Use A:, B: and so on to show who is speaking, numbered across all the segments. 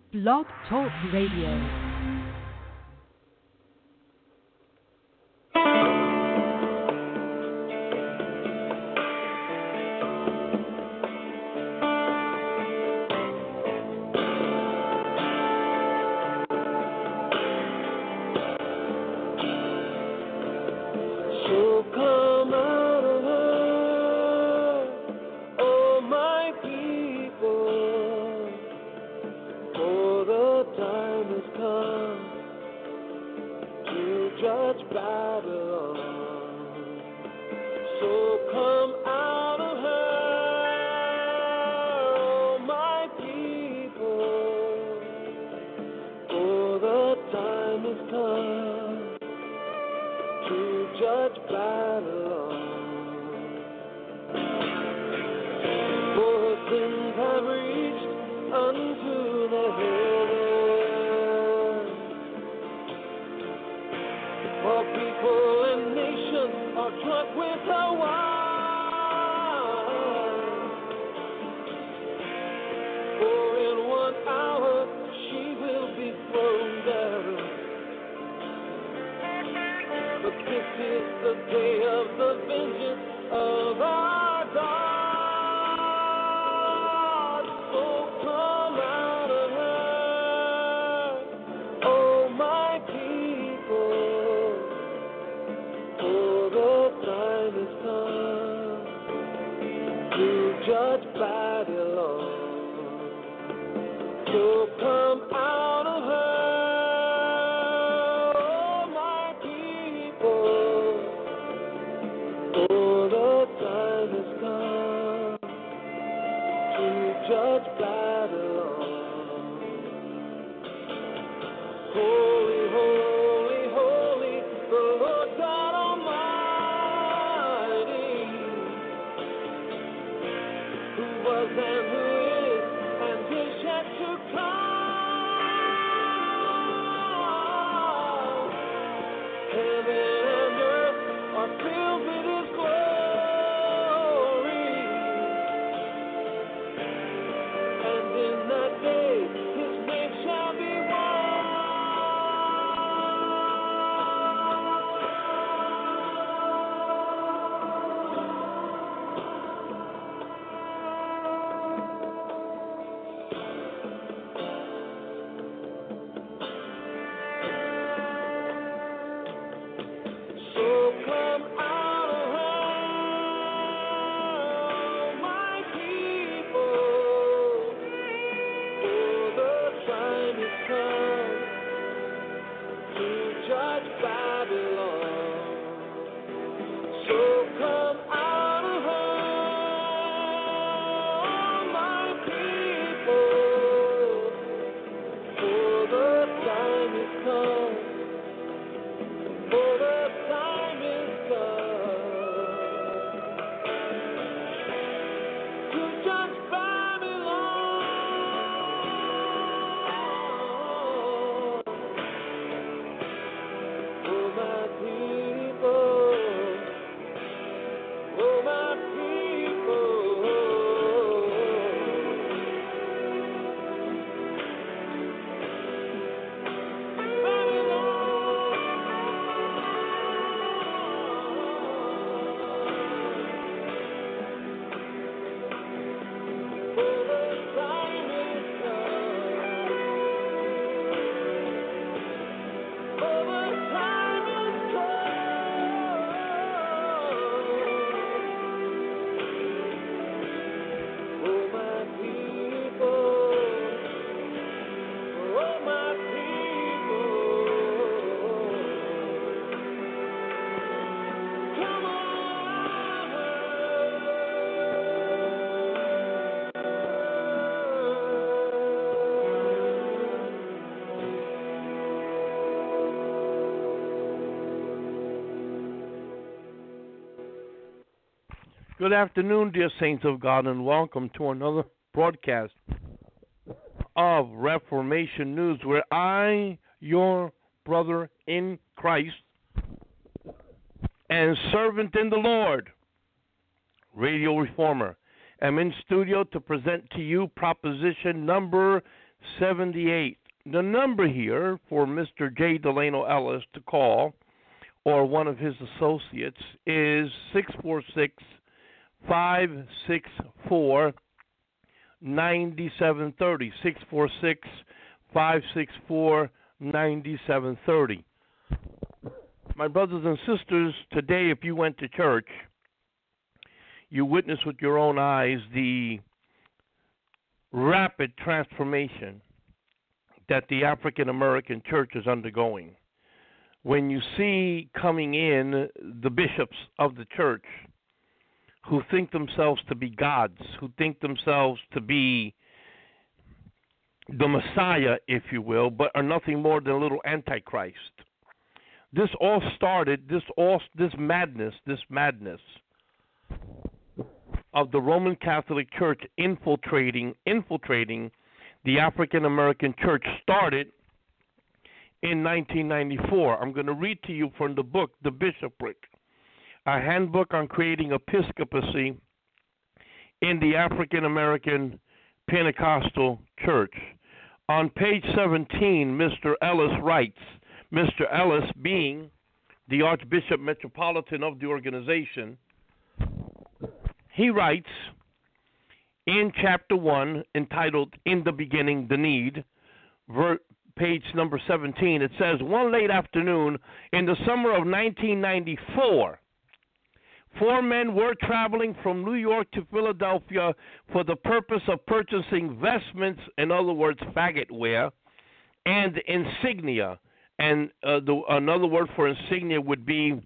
A: Blog Talk Radio.
B: Good afternoon, dear saints of God, and welcome to another broadcast of Reformation News, where I, your brother in Christ and servant in the Lord, Radio Reformer, am in studio to present to you proposition number 78. The number here for Mr. J. Delano Ellis to call, or one of his associates, is 646-564-9730. 646-564-9730. My brothers and sisters, today if you went to church, you witnessed with your own eyes the rapid transformation that the African American church is undergoing. When you see coming in the bishops of the church who think themselves to be gods, who think themselves to be the Messiah, if you will, but are nothing more than a little antichrist. This all started, this madness of the Roman Catholic Church infiltrating the African American church started in 1994. I'm going to read to you from the book, The Bishopric, a handbook on creating episcopacy in the African American Pentecostal Church. On page 17, Mr. Ellis writes, Mr. Ellis being the Archbishop Metropolitan of the organization, he writes in chapter 1, entitled In the Beginning, the Need, page number 17, it says, one late afternoon in the summer of 1994, 4 men were traveling from New York to Philadelphia for the purpose of purchasing vestments, in other words, faggotware, and insignia. And another word for insignia would be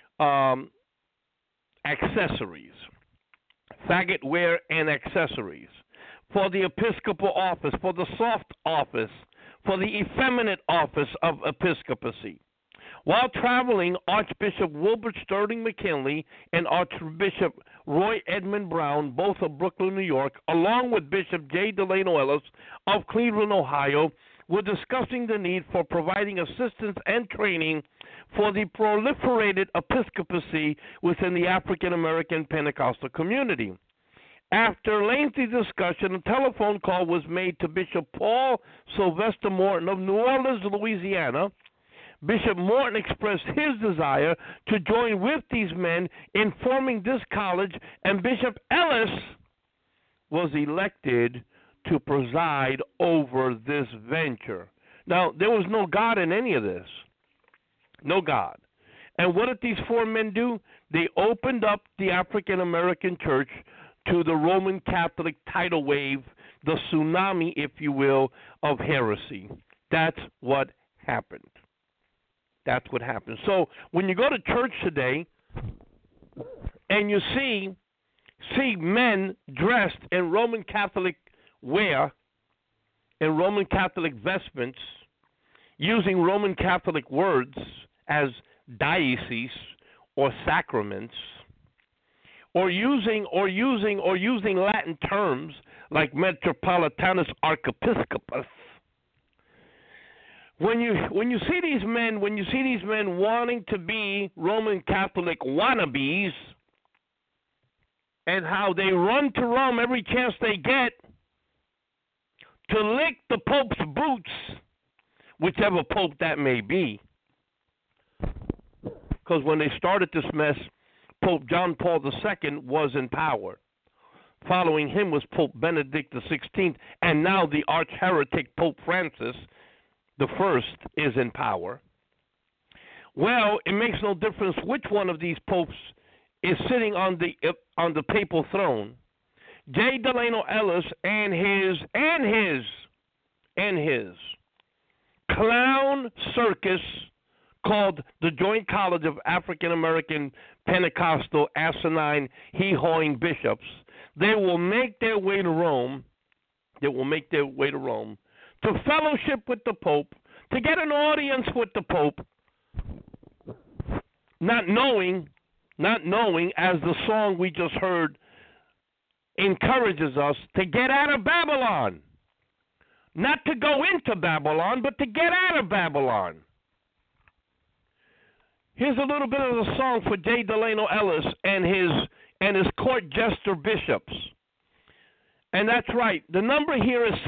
B: accessories. Faggotware and accessories. For the episcopal office, for the soft office, for the effeminate office of episcopacy. While traveling, Archbishop Wilbert Sterling McKinley and Archbishop Roy Edmund Brown, both of Brooklyn, New York, along with Bishop J. Delano Ellis of Cleveland, Ohio, were discussing the need for providing assistance and training for the proliferated episcopacy within the African American Pentecostal community. After lengthy discussion, a telephone call was made to Bishop Paul Sylvester Morton of New Orleans, Louisiana. Bishop Morton expressed his desire to join with these men in forming this college, and Bishop Ellis was elected to preside over this venture. Now, there was no God in any of this. No God. And what did these 4 men do? They opened up the African American church to the Roman Catholic tidal wave, the tsunami, if you will, of heresy. That's what happened. That's what happened. So when you go to church today and you see men dressed in Roman Catholic wear, in Roman Catholic vestments, using Roman Catholic words as diocese or sacraments, or using Latin terms like Metropolitanus Archiepiscopus. When you see these men wanting to be Roman Catholic wannabes, and how they run to Rome every chance they get to lick the Pope's boots, whichever Pope that may be. Because when they started this mess, Pope John Paul II was in power. Following him was Pope Benedict XVI, and now the arch-heretic Pope Francis the First is in power. Well, it makes no difference which one of these popes is sitting on the papal throne. J. Delano Ellis and his clown circus called the Joint College of African American Pentecostal Asinine Hee-hawing Bishops, they will make their way to Rome. To fellowship with the Pope, to get an audience with the Pope, not knowing, as the song we just heard encourages us, to get out of Babylon. Not to go into Babylon, but to get out of Babylon. Here's a little bit of the song for J. Delano Ellis and his court jester bishops. And that's right. The number here is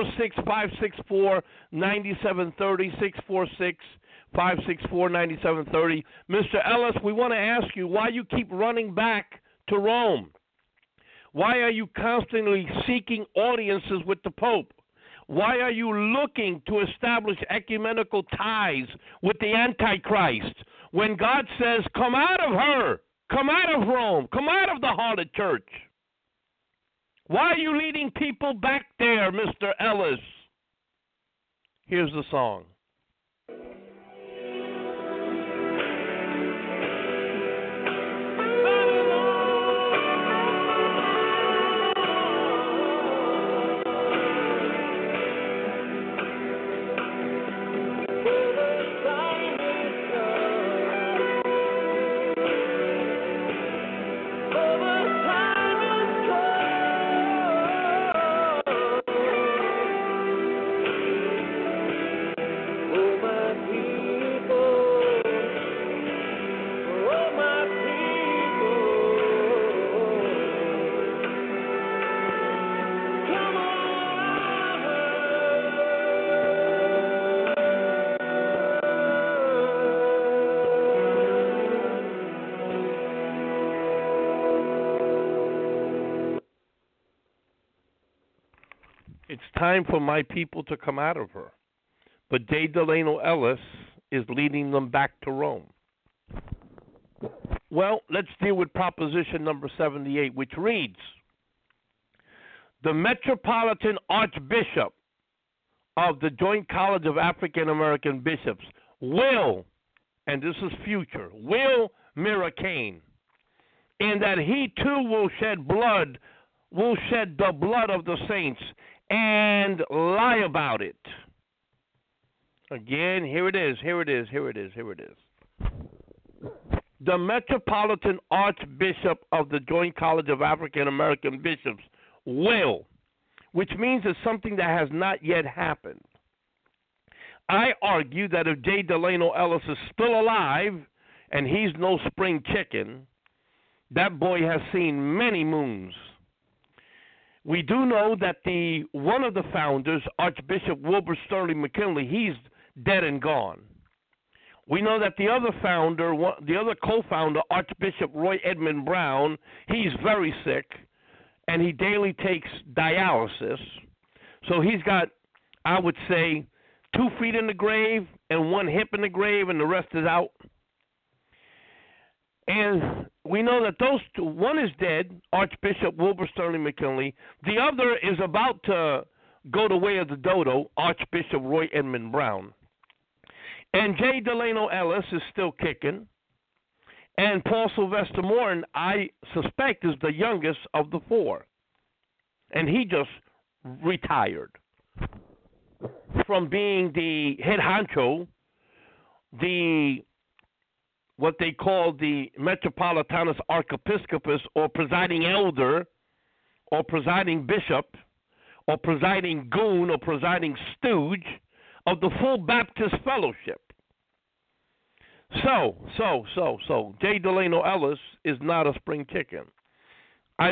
B: 646-564-9730, 646-564-9730. Mr. Ellis, we want to ask you why you keep running back to Rome. Why are you constantly seeking audiences with the Pope? Why are you looking to establish ecumenical ties with the Antichrist when God says, come out of her, come out of Rome, come out of the harlot church? Why are you leading people back there, Mr. Ellis? Here's the song. It's time for my people to come out of her. But J. Delano Ellis is leading them back to Rome. Well, let's deal with proposition number 78, which reads, the Metropolitan Archbishop of the Joint College of African American Bishops will, and this is future, will mirror Cain, in that he too will shed the blood of the saints and lie about it. Again, here it is. The Metropolitan Archbishop of the Joint College of African American Bishops will, which means it's something that has not yet happened. I argue that if J. Delano Ellis is still alive, and he's no spring chicken, that boy has seen many moons. We do know that one of the founders, Archbishop Wilbur Sterling McKinley, he's dead and gone. We know that the other co-founder, Archbishop Roy Edmund Brown, he's very sick, and he daily takes dialysis. So he's got, I would say, 2 feet in the grave and 1 hip in the grave, and the rest is out. And we know that those two, one is dead, Archbishop Wilbur Sterling McKinley. The other is about to go the way of the dodo, Archbishop Roy Edmund Brown. And J. Delano Ellis is still kicking. And Paul Sylvester Morton, I suspect, is the youngest of the 4. And he just retired from being the head honcho, what they call the Metropolitanus Archiepiscopus, or presiding elder, or presiding bishop, or presiding goon, or presiding stooge of the Full Baptist Fellowship. So, J. Delano Ellis is not a spring chicken. I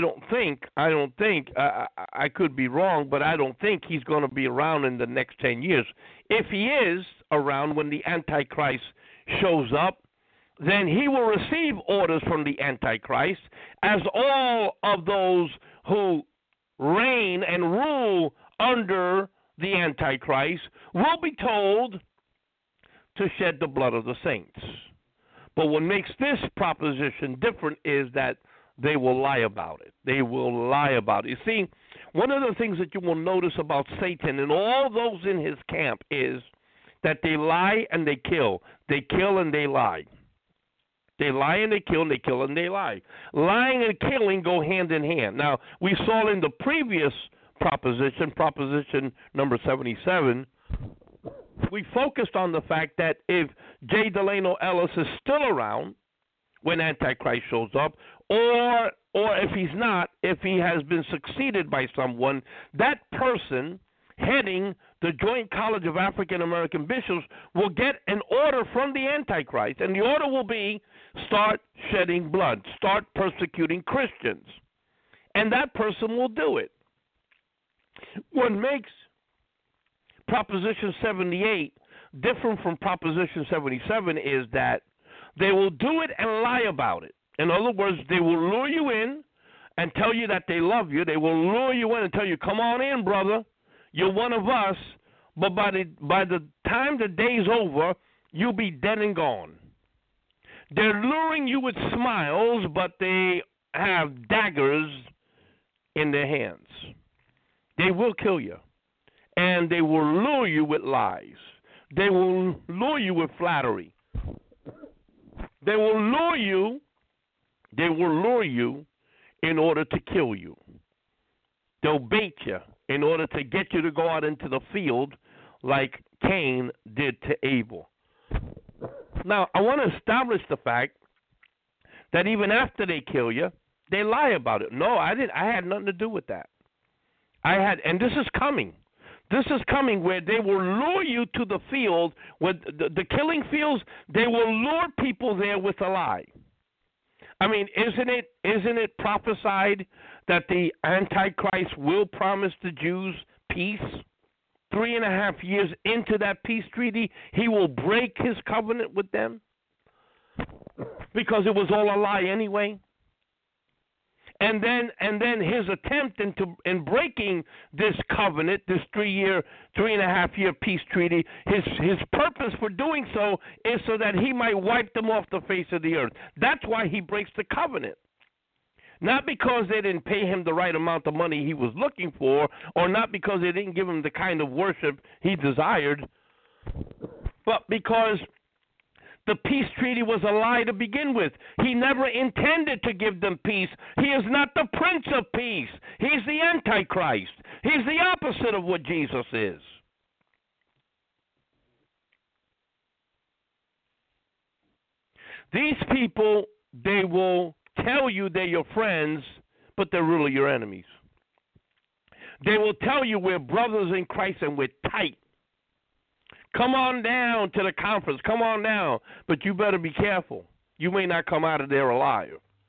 B: could be wrong, but I don't think he's going to be around in the next 10 years. If he is around when the Antichrist shows up, then he will receive orders from the Antichrist, as all of those who reign and rule under the Antichrist will be told to shed the blood of the saints. But what makes this proposition different is that they will lie about it. You see, one of the things that you will notice about Satan and all those in his camp is that they lie and they kill. They kill and they lie. They lie and they kill, and they kill and they lie. Lying and killing go hand in hand. Now, we saw in the previous proposition number 77, we focused on the fact that if J. Delano Ellis is still around when Antichrist shows up, or if he's not, if he has been succeeded by someone, that person heading the Joint College of African American Bishops will get an order from the Antichrist, and the order will be start shedding blood, start persecuting Christians, and that person will do it. What makes Proposition 78 different from Proposition 77 is that they will do it and lie about it. In other words, they will lure you in and tell you that they love you. They will lure you in and tell you, come on in, brother. You're one of us. But by the time the day's over, you'll be dead and gone. They're luring you with smiles, but they have daggers in their hands. They will kill you. And they will lure you with lies. They will lure you with flattery. They will lure you. They will lure you in order to kill you. They'll bait you in order to get you to go out into the field like Cain did to Abel. Now, I want to establish the fact that even after they kill you, they lie about it. No, I had nothing to do with that. And this is coming. This is coming where they will lure you to the field, with the killing fields. They will lure people there with a lie. I mean, isn't it prophesied that the Antichrist will promise the Jews peace? 3.5 years into that peace treaty, he will break his covenant with them because it was all a lie anyway. And then his attempt in breaking this covenant, this 3.5 year peace treaty, his purpose for doing so is so that he might wipe them off the face of the earth. That's why he breaks the covenant. Not because they didn't pay him the right amount of money he was looking for, or not because they didn't give him the kind of worship he desired, but because the peace treaty was a lie to begin with. He never intended to give them peace. He is not the Prince of Peace. He's the Antichrist. He's the opposite of what Jesus is. These people, they will tell you they're your friends, but they're really your enemies. They will tell you we're brothers in Christ and we're tight. Come on down to the conference. Come on down. But you better be careful. You may not come out of there alive.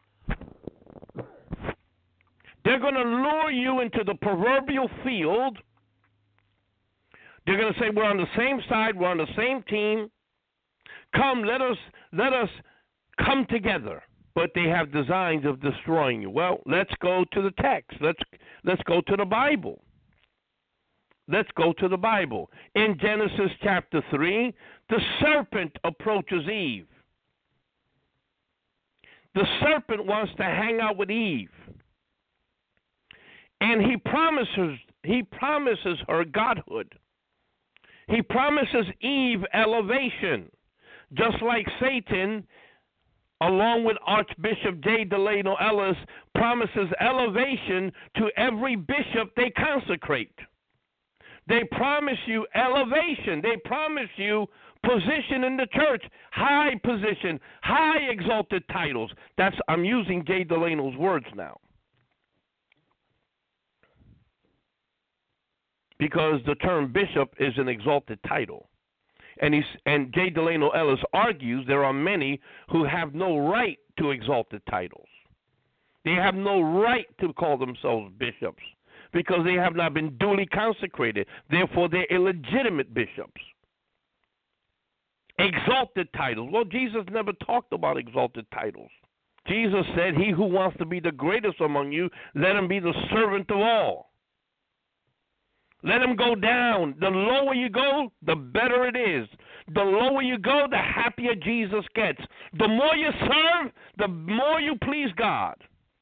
B: They're going to lure you into the proverbial field. They're going to say, we're on the same side. We're on the same team. Come, let us come together. But they have designs of destroying you. Well, let's go to the text. Let's go to the Bible. Let's go to the Bible. In Genesis chapter 3, the serpent approaches Eve. The serpent wants to hang out with Eve. And he promises her godhood. He promises Eve elevation. Just like Satan, along with Archbishop J. Delano Ellis, promises elevation to every bishop they consecrate. They promise you elevation. They promise you position in the church, high position, high exalted titles. I'm using Jay Delano's words now. Because the term bishop is an exalted title. And Jay Delano Ellis argues there are many who have no right to exalted titles. They have no right to call themselves bishops, because they have not been duly consecrated. Therefore, they're illegitimate bishops. Exalted titles. Well, Jesus never talked about exalted titles. Jesus said, he who wants to be the greatest among you, let him be the servant of all. Let him go down. The lower you go, the better it is. The lower you go, the happier Jesus gets. The more you serve, the more you please God.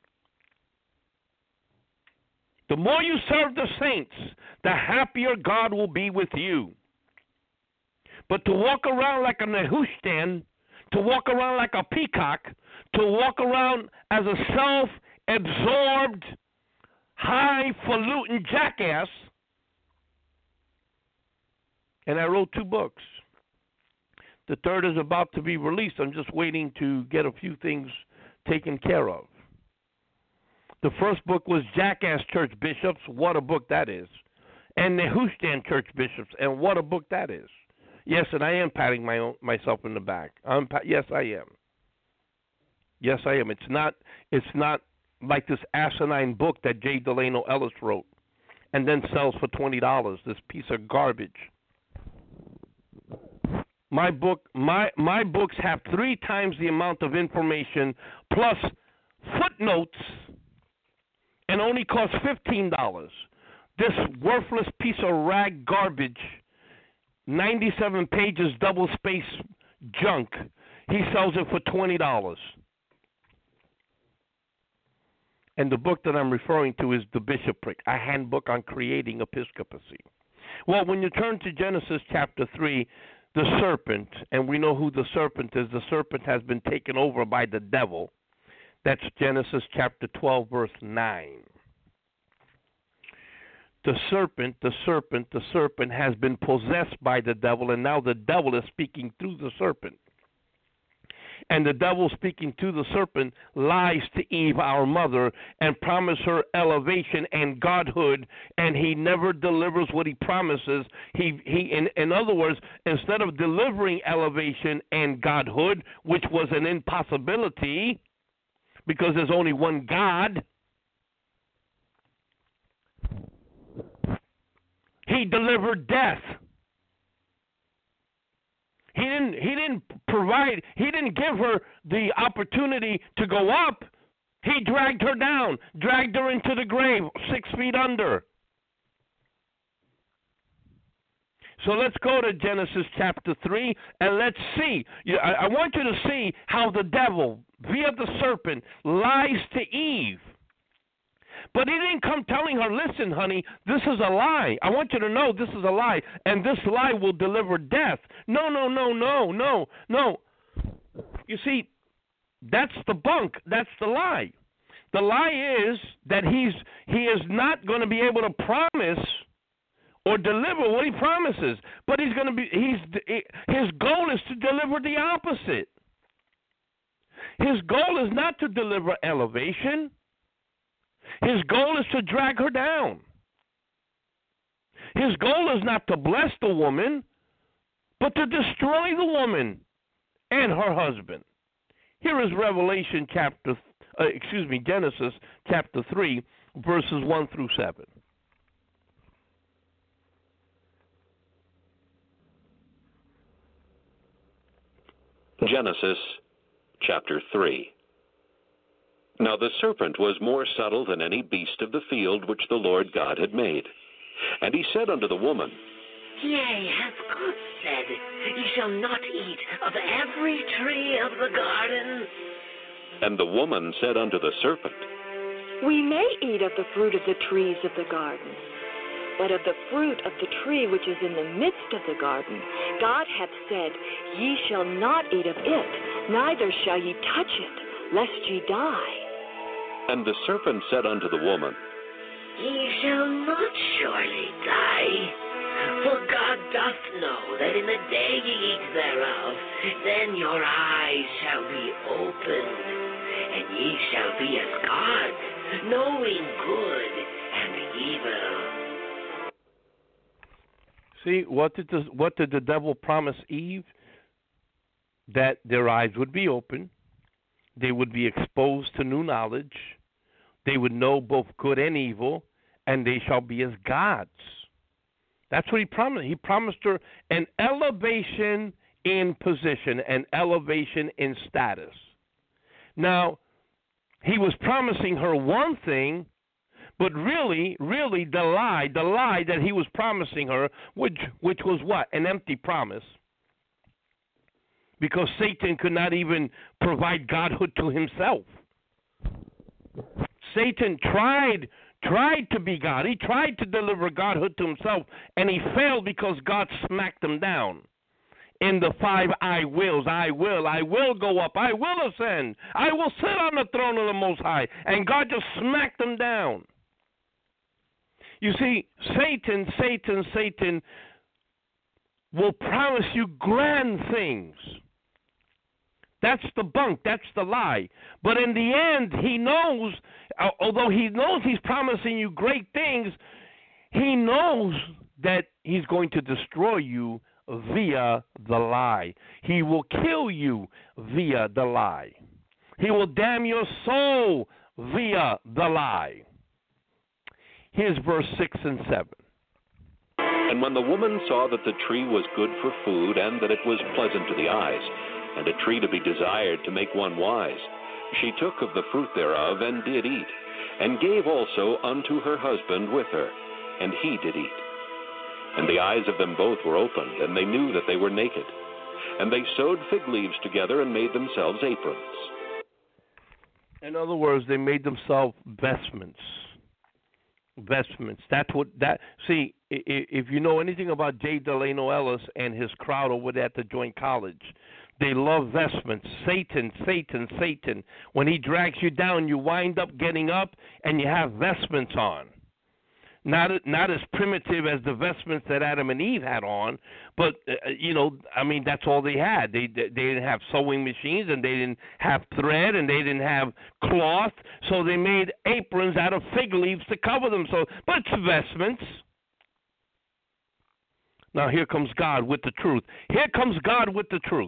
B: The more you serve the saints, the happier God will be with you. But to walk around like a Nehushtan, to walk around like a peacock, to walk around as a self-absorbed, highfalutin jackass, and I wrote 2 books. The third is about to be released. I'm just waiting to get a few things taken care of. The first book was Jackass Church Bishops. What a book that is. And Nehushtan Church Bishops. And what a book that is. Yes, and I am patting myself in the back. Yes, I am. Yes, I am. It's not like this asinine book that J. Delano Ellis wrote. and then sells for $20. This piece of garbage. My books have 3 times the amount of information plus footnotes and only cost $15. This worthless piece of rag garbage, 97 pages, double-space junk, he sells it for $20. And the book that I'm referring to is The Bishopric, a handbook on creating episcopacy. Well, when you turn to Genesis chapter 3, the serpent, and we know who the serpent is. The serpent has been taken over by the devil. That's Genesis chapter 12, verse 9. The serpent has been possessed by the devil, and now the devil is speaking through the serpent. And the devil speaking to the serpent lies to Eve, our mother, and promises her elevation and godhood, and he never delivers what he promises. In other words, instead of delivering elevation and godhood, which was an impossibility, because there's only one God, he delivered death. He didn't give her the opportunity to go up. He dragged her down, dragged her into the grave, 6 feet under. So let's go to Genesis chapter 3, and let's see. I want you to see how the devil, via the serpent, lies to Eve. But he didn't come telling her, listen, honey, this is a lie. I want you to know this is a lie, and this lie will deliver death. No. You see, that's the bunk. That's the lie. The lie is that he is not going to be able to promise or deliver what he promises, but his goal is to deliver the opposite. His goal is not to deliver elevation. His goal is to drag her down. His goal is not to bless the woman, but to destroy the woman and her husband. Here is Genesis chapter 3, verses 1 through 7.
C: Genesis chapter 3. Now the serpent was more subtle than any beast of the field which the Lord God had made. And he said unto the woman,
D: Yea, hath God said, Ye shall not eat of every tree of the garden?
C: And the woman said unto the serpent,
E: We may eat of the fruit of the trees of the garden, but of the fruit of the tree which is in the midst of the garden, God hath said, Ye shall not eat of it, neither shall ye touch it, lest ye die.
C: And the serpent said unto the woman,
D: Ye shall not surely die, for God doth know that in the day ye eat thereof, then your eyes shall be opened, and ye shall be as gods, knowing good and evil.
B: See, what did the devil promise Eve? That their eyes would be open. They would be exposed to new knowledge. They would know both good and evil, and they shall be as gods. That's what he promised. He promised her an elevation in position, an elevation in status. Now, he was promising her one thing, but really, the lie that he was promising her, which was what? An empty promise. Because Satan could not even provide godhood to himself. Satan tried to be God. He tried to deliver godhood to himself, and he failed because God smacked him down. In the 5 I wills, I will go up, I will ascend, I will sit on the throne of the Most High, and God just smacked him down. You see, Satan will promise you grand things. That's the bunk. That's the lie. But in the end, he knows, although he knows he's promising you great things, he knows that he's going to destroy you via the lie. He will kill you via the lie. He will damn your soul via the lie. Here's verse 6 and 7.
C: And when the woman saw that the tree was good for food, and that it was pleasant to the eyes, and a tree to be desired to make one wise, she took of the fruit thereof, and did eat, and gave also unto her husband with her, and he did eat. And the eyes of them both were opened, and they knew that they were naked. And they sewed fig leaves together, and made themselves aprons.
B: In other words, they made themselves vestments. Vestments. That's what that. See, if you know anything about J. Delano Ellis and his crowd over there at the Joint College, they love vestments. Satan, Satan, Satan. When he drags you down, you wind up getting up, and you have vestments on. Not as primitive as the vestments that Adam and Eve had on, but that's all they had. They didn't have sewing machines, and they didn't have thread, and they didn't have cloth, so they made aprons out of fig leaves to cover them. But it's vestments. Now here comes God with the truth. Here comes God with the truth.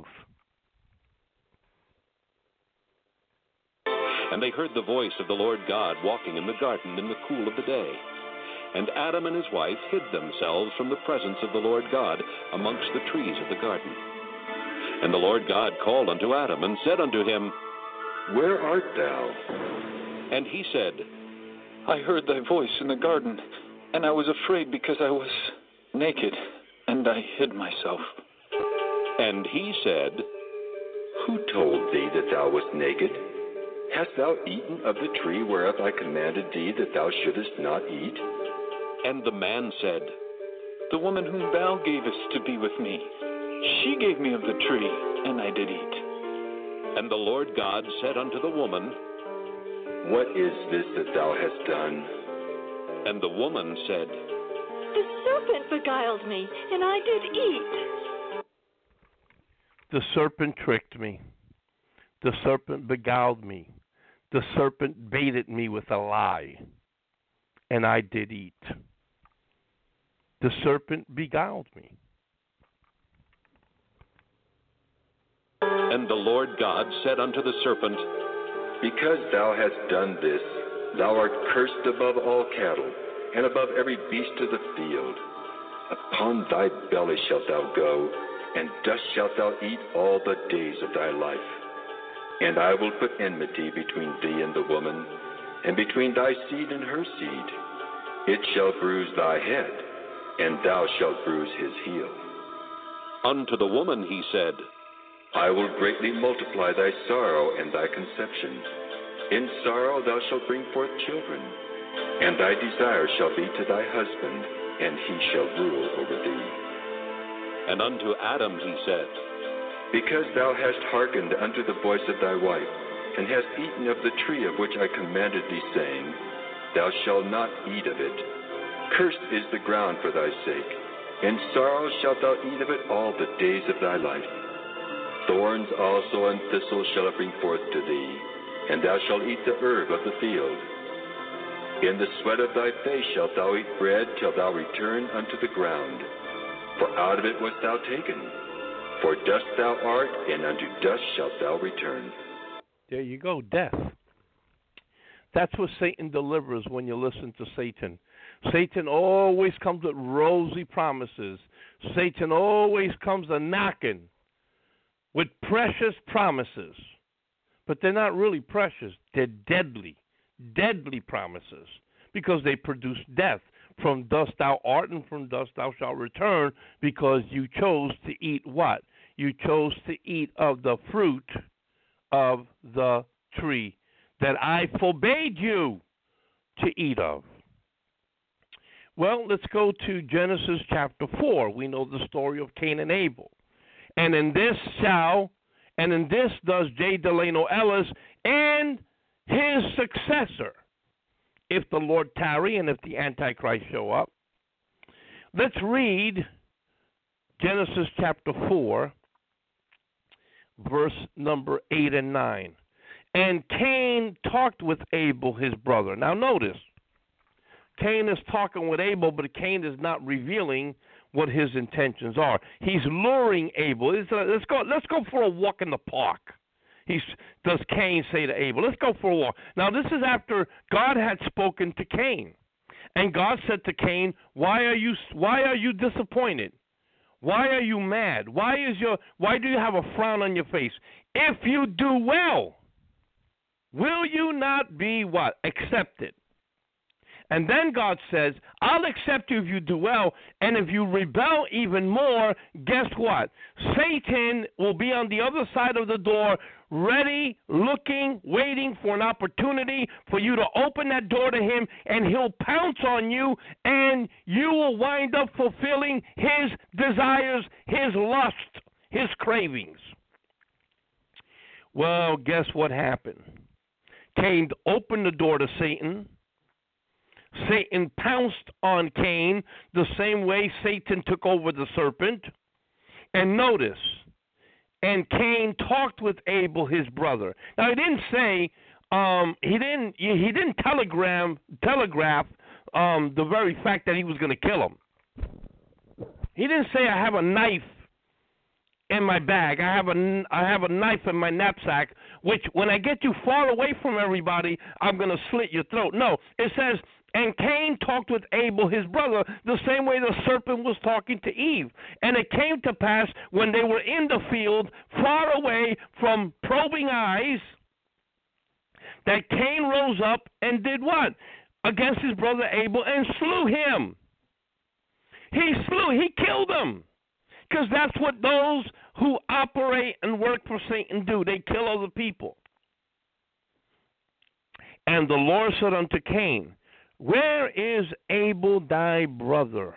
C: And they heard the voice of the Lord God walking in the garden in the cool of the day. And Adam and his wife hid themselves from the presence of the Lord God amongst the trees of the garden. And the Lord God called unto Adam, and said unto him,
F: Where art thou?
C: And he said,
F: I heard thy voice in the garden, and I was afraid because I was naked, and I hid myself.
C: And he said,
F: Who told thee that thou wast naked? Hast thou eaten of the tree whereof I commanded thee that thou shouldest not eat?
C: And the man said,
F: The woman whom thou gavest to be with me, she gave me of the tree, and I did eat.
C: And the Lord God said unto the woman,
F: What is this that thou hast done?
C: And the woman said,
E: The serpent beguiled me, and I did eat.
B: The serpent tricked me. The serpent beguiled me. The serpent baited me with a lie, and I did eat. The serpent beguiled me.
C: And the Lord God said unto the serpent,
F: Because thou hast done this, thou art cursed above all cattle, and above every beast of the field. Upon thy belly shalt thou go, and dust shalt thou eat all the days of thy life. And I will put enmity between thee and the woman, and between thy seed and her seed. It shall bruise thy head, and thou shalt bruise his heel.
C: Unto the woman he said,
F: I will greatly multiply thy sorrow and thy conception. In sorrow thou shalt bring forth children, and thy desire shall be to thy husband, and he shall rule over thee.
C: And unto Adam he said,
F: Because thou hast hearkened unto the voice of thy wife, and hast eaten of the tree of which I commanded thee, saying, Thou shalt not eat of it. Cursed is the ground for thy sake. In sorrow shalt thou eat of it all the days of thy life. Thorns also and thistles shall it bring forth to thee, and thou shalt eat the herb of the field. In the sweat of thy face shalt thou eat bread till thou return unto the ground. For out of it wast thou taken. For dust thou art, and unto dust shalt thou return.
B: There you go, death. That's what Satan delivers when you listen to Satan. Satan always comes with rosy promises. Satan always comes a-knocking with precious promises. But they're not really precious. They're deadly, deadly promises, because they produce death. From dust thou art, and from dust thou shalt return, because you chose to eat what? You chose to eat of the fruit of the tree that I forbade you to eat of. Well, let's go to Genesis chapter 4. We know the story of Cain and Abel. And in this does J. Delano Ellis and his successor, if the Lord tarry and if the Antichrist show up. Let's read Genesis chapter 4, verse number 8 and 9. And Cain talked with Abel, his brother. Now notice, Cain is talking with Abel, but Cain is not revealing what his intentions are. He's luring Abel. Let's go for a walk in the park. Does Cain say to Abel, let's go for a walk. Now, this is after God had spoken to Cain. And God said to Cain, why are you disappointed? Why are you mad? Why do you have a frown on your face? If you do well, will you not be what? Accepted. And then God says, I'll accept you if you do well, and if you rebel even more, guess what? Satan will be on the other side of the door, ready, looking, waiting for an opportunity for you to open that door to him, and he'll pounce on you, and you will wind up fulfilling his desires, his lust, his cravings. Well, guess what happened? Cain opened the door to Satan. Satan pounced on Cain the same way Satan took over the serpent. And notice, and Cain talked with Abel, his brother. Now he didn't say, he didn't telegraph the very fact that he was going to kill him. He didn't say, I have a knife in my bag. I have a knife in my knapsack, which when I get you far away from everybody, I'm going to slit your throat. No, it says, and Cain talked with Abel, his brother, the same way the serpent was talking to Eve. And it came to pass when they were in the field, far away from probing eyes, that Cain rose up and did what? Against his brother Abel and slew him. He killed him. Because that's what those who operate and work for Satan do. They kill other people. And the Lord said unto Cain, where is Abel thy brother?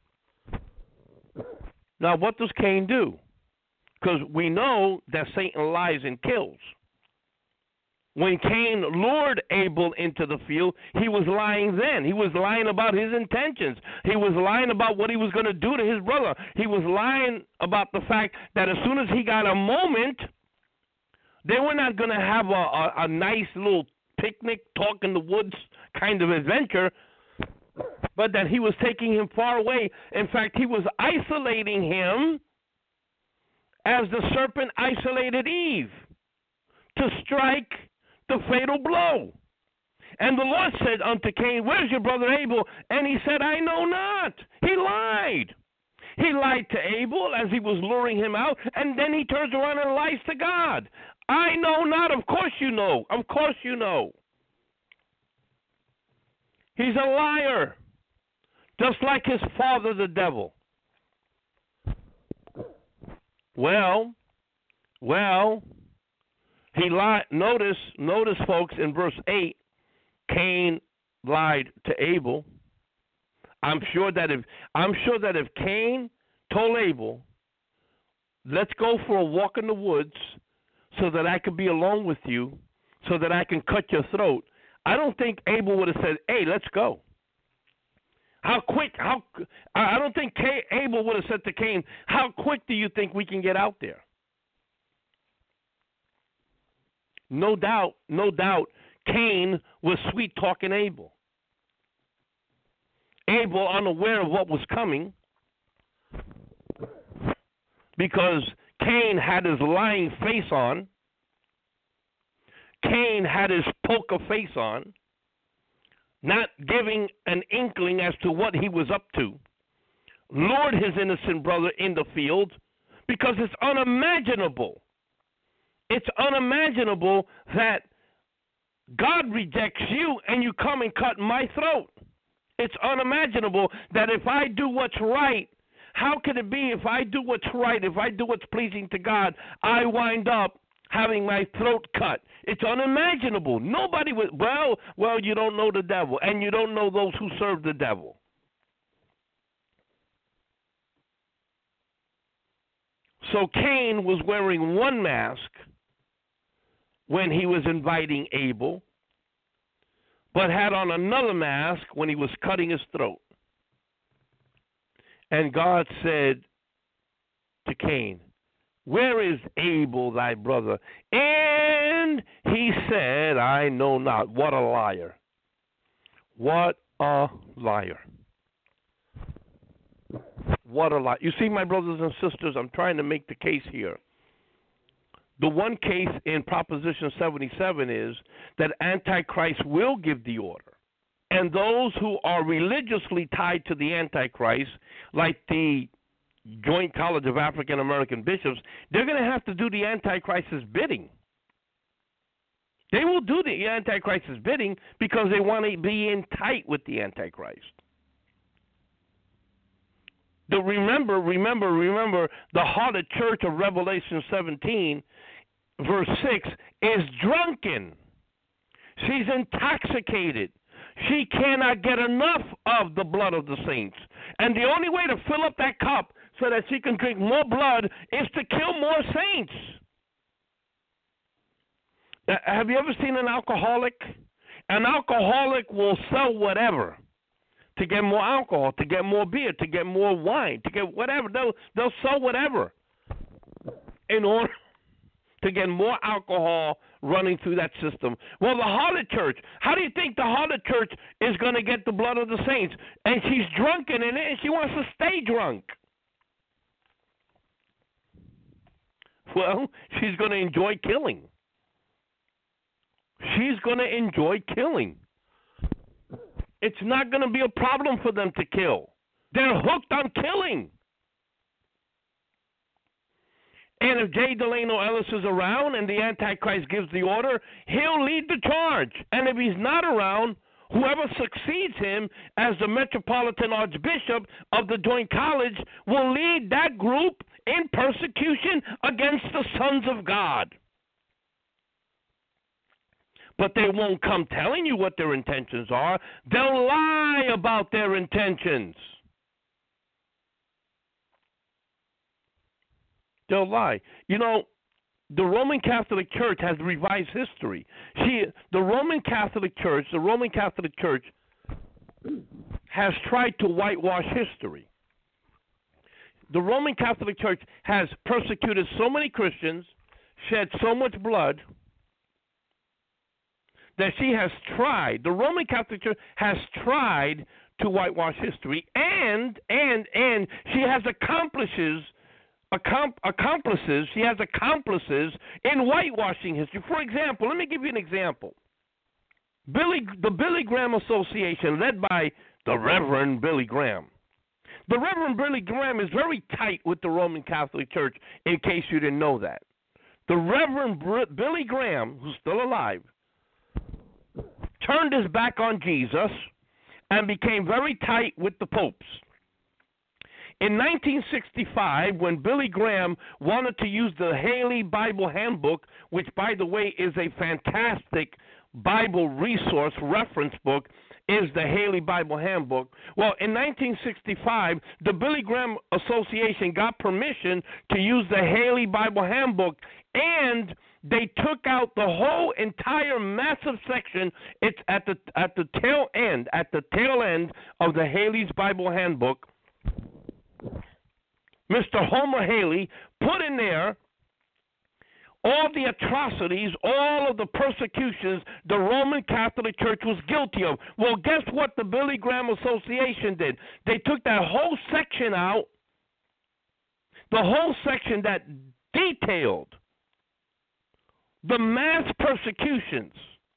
B: Now, what does Cain do? Because we know that Satan lies and kills. When Cain lured Abel into the field, he was lying then. He was lying about his intentions. He was lying about what he was going to do to his brother. He was lying about the fact that as soon as he got a moment, they were not going to have a nice little picnic, talk in the woods kind of adventure, but that he was taking him far away. In fact, he was isolating him as the serpent isolated Eve to strike the fatal blow. And the Lord said unto Cain, where's your brother Abel? And he said, I know not. He lied. He lied to Abel as he was luring him out, and then he turns around and lies to God. I know not. Of course you know. Of course you know. He's a liar, just like his father, the devil. Well, he lied. Notice, folks, in verse 8, Cain lied to Abel. I'm sure that if Cain told Abel, let's go for a walk in the woods so that I could be alone with you, so that I can cut your throat, I don't think Abel would have said, hey, let's go. I don't think Abel would have said to Cain, how quick do you think we can get out there? No doubt, Cain was sweet-talking Abel. Abel, unaware of what was coming, because Cain had his lying face on, Cain had his poker face on, not giving an inkling as to what he was up to, lured his innocent brother in the field, because it's unimaginable. It's unimaginable that God rejects you and you come and cut my throat. It's unimaginable that if I do what's right, how can it be if I do what's right, if I do what's pleasing to God, I wind up having my throat cut? It's unimaginable. Nobody would, well, you don't know the devil, and you don't know those who serve the devil. So Cain was wearing one mask when he was inviting Abel, but had on another mask when he was cutting his throat. And God said to Cain, where is Abel thy brother? And he said, I know not. What a liar. What a liar. What a liar. You see, my brothers and sisters, I'm trying to make the case here. The one case in Proposition 77 is that Antichrist will give the order And those who are religiously tied to the Antichrist, like the Joint College of African American Bishops, they're going to have to do the Antichrist's bidding. They will do the Antichrist's bidding because they want to be in tight with the Antichrist. Remember, the harlot church of Revelation 17, verse 6, is drunken. She's intoxicated. She cannot get enough of the blood of the saints. And the only way to fill up that cup so that she can drink more blood is to kill more saints. Have you ever seen an alcoholic? An alcoholic will sell whatever to get more alcohol, to get more beer, to get more wine, to get whatever. They'll sell whatever in order to get more alcohol running through that system. Well, the harlot church, how do you think the harlot church is going to get the blood of the saints? And she's drunken in it, and she wants to stay drunk. Well, she's going to enjoy killing. She's going to enjoy killing. It's not going to be a problem for them to kill. They're hooked on killing. And if J. Delano Ellis is around and the Antichrist gives the order, he'll lead the charge. And if he's not around, whoever succeeds him as the Metropolitan Archbishop of the Joint College will lead that group in persecution against the sons of God. But they won't come telling you what their intentions are. They'll lie about their intentions. They'll lie. You know, the Roman Catholic Church has revised history. The Roman Catholic Church has tried to whitewash history. The Roman Catholic Church has persecuted so many Christians, shed so much blood, that the Roman Catholic Church has tried to whitewash history, and she has accomplices, she has accomplices in whitewashing history. For example, let me give you an example. The Billy Graham Association, led by the Reverend Billy Graham. The Reverend Billy Graham is very tight with the Roman Catholic Church, in case you didn't know that. The Reverend Billy Graham, who's still alive, turned his back on Jesus and became very tight with the popes. In 1965, when Billy Graham wanted to use the Haley Bible Handbook, which, by the way, is a fantastic Bible resource reference book, is the Haley Bible Handbook. Well, in 1965, the Billy Graham Association got permission to use the Haley Bible Handbook, and they took out the whole entire massive section. It's at the tail end of the Haley's Bible Handbook. Mr. Homer Haley put in there all the atrocities, all of the persecutions the Roman Catholic Church was guilty of. Well, guess what the Billy Graham Association did? They took that whole section out, the whole section that detailed the mass persecutions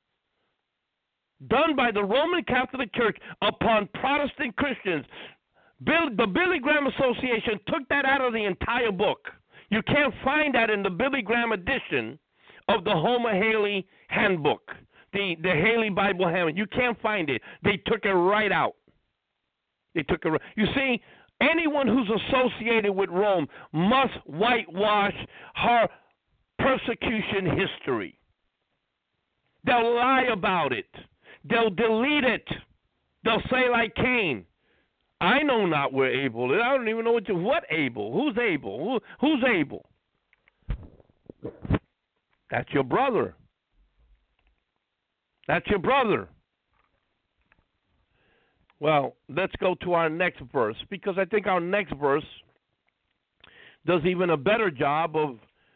B: done by the Roman Catholic Church upon Protestant Christians. The Billy Graham Association took that out of the entire book. You can't find that in the Billy Graham edition of the Homer Haley Handbook, the Haley Bible Handbook. You can't find it. They took it right out. They took it. You see, anyone who's associated with Rome must whitewash her persecution history. They'll lie about it. They'll delete it. They'll say like Cain, I know not where Abel is. I don't even know what Abel. Who's Abel? Who's Abel? That's your brother. That's your brother. Well, let's go to our next verse, because I think our next verse does even a better job of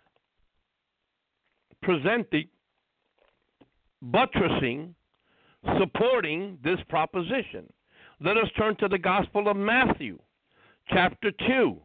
B: presenting, buttressing, supporting this proposition. Let us turn to the Gospel of Matthew, chapter 2.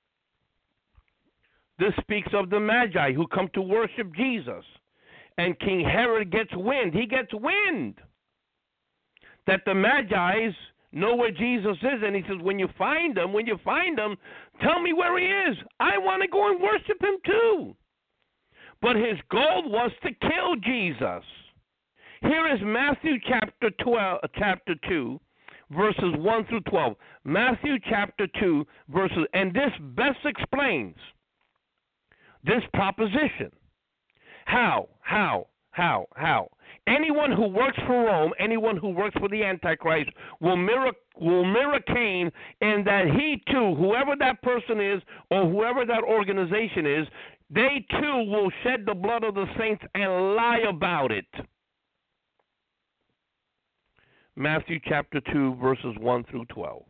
B: This speaks of the Magi who come to worship Jesus. And King Herod gets wind. He gets wind that the Magi's know where Jesus is, and he says, when you find him, tell me where he is. I want to go and worship him too. But his goal was to kill Jesus. Here is Matthew chapter 2, verses 1 through 12. Matthew chapter 2, verses, and this best explains this proposition. How? Anyone who works for Rome, anyone who works for the Antichrist, will mirror Cain, in that he too, whoever that person is or whoever that organization is, they too will shed the blood of the saints and lie about it. Matthew chapter 2, verses 1 through 12.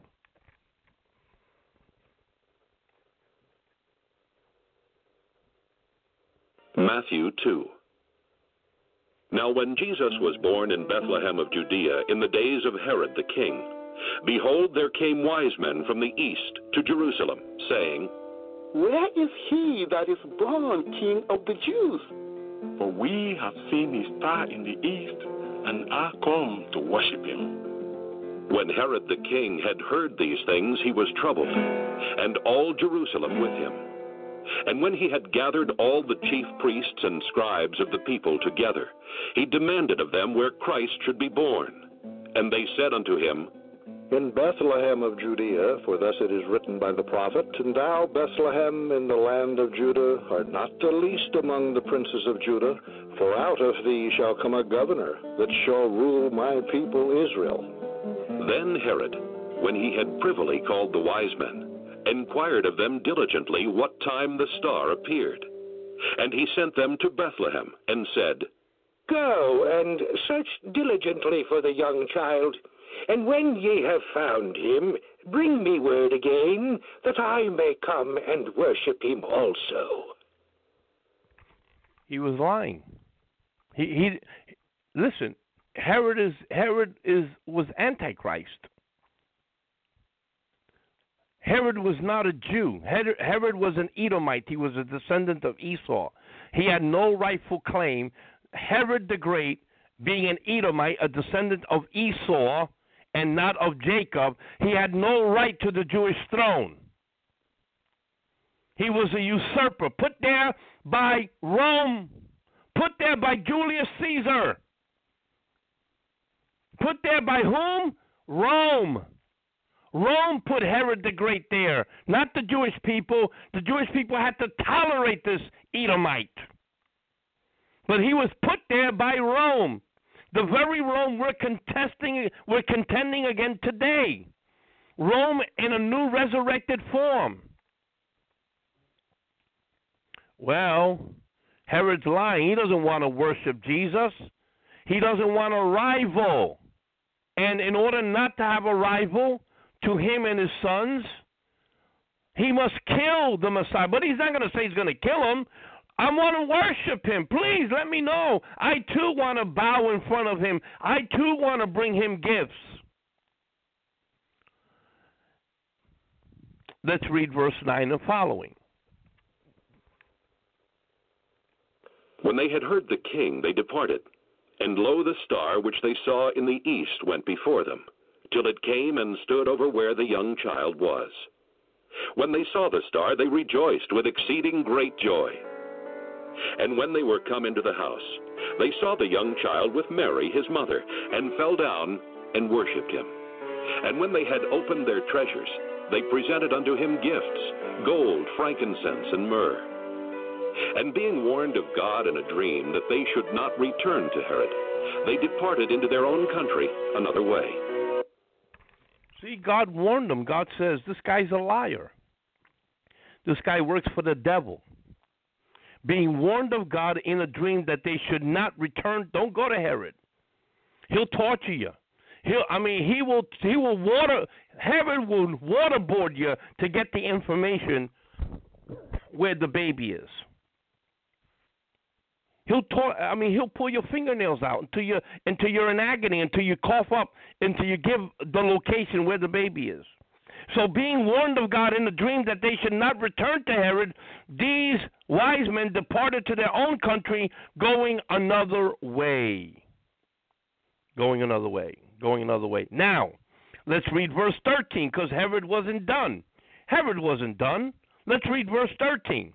C: Matthew 2. Now when Jesus was born in Bethlehem of Judea in the days of Herod the king, behold, there came wise men from the east to Jerusalem, saying,
G: Where is he that is born King of the Jews? For we have seen his star in the east, and are come to worship him.
C: When Herod the king had heard these things, he was troubled, and all Jerusalem with him. And when he had gathered all the chief priests and scribes of the people together, he demanded of them where Christ should be born. And they said unto him,
H: In Bethlehem of Judea, for thus it is written by the prophet, And thou, Bethlehem, in the land of Judah, art not the least among the princes of Judah, for out of thee shall come a governor, that shall rule my people Israel.
C: Then Herod, when he had privily called the wise men, inquired of them diligently what time the star appeared. And he sent them to Bethlehem, and said,
I: Go and search diligently for the young child, and when ye have found him, bring me word again, that I may come and worship him also.
B: He was lying. He listen. Herod was Antichrist. Herod was not a Jew. Herod was an Edomite. He was a descendant of Esau. He had no rightful claim. Herod the Great, being an Edomite, a descendant of Esau and not of Jacob, he had no right to the Jewish throne. He was a usurper, put there by Rome, put there by Julius Caesar. Put there by whom? Rome. Rome put Herod the Great there, not the Jewish people. The Jewish people had to tolerate this Edomite. But he was put there by Rome, the very Rome we're contending against today. Rome in a new resurrected form. Well, Herod's lying. He doesn't want to worship Jesus. He doesn't want a rival. And in order not to have a rival to him and his sons, he must kill the Messiah. But he's not going to say he's going to kill him. I want to worship him. Please let me know. I too want to bow in front of him. I too want to bring him gifts. Let's read verse 9 and following.
C: When they had heard the king, they departed. And lo, the star which they saw in the east went before them, till it came and stood over where the young child was. When they saw the star, they rejoiced with exceeding great joy. And when they were come into the house, they saw the young child with Mary his mother, and fell down and worshipped him. And when they had opened their treasures, they presented unto him gifts, gold, frankincense, and myrrh. And being warned of God in a dream that they should not return to Herod, they departed into their own country another way.
B: See, God warned them. God says, this guy's a liar. This guy works for the devil. Being warned of God in a dream that they should not return. Don't go to Herod. He'll torture you. Herod will waterboard you to get the information where the baby is. He'll pull your fingernails out until you're in agony, until you cough up, until you give the location where the baby is. So being warned of God in a dream that they should not return to Herod, these wise men departed to their own country, going another way. Going another way. going another way. Now, let's read verse 13, because Herod wasn't done. Herod wasn't done. Let's read verse 13.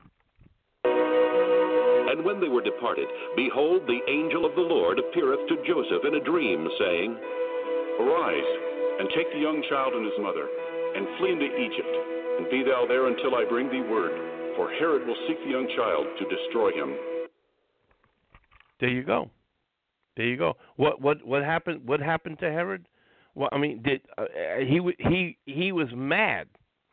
C: And when they were departed, behold, the angel of the Lord appeareth to Joseph in a dream, saying,
J: Arise, and take the young child and his mother, and flee into Egypt, and be thou there until I bring thee word, for Herod will seek the young child to destroy him.
B: There you go. There you go. What happened? What happened to Herod? Well, I mean, he was mad.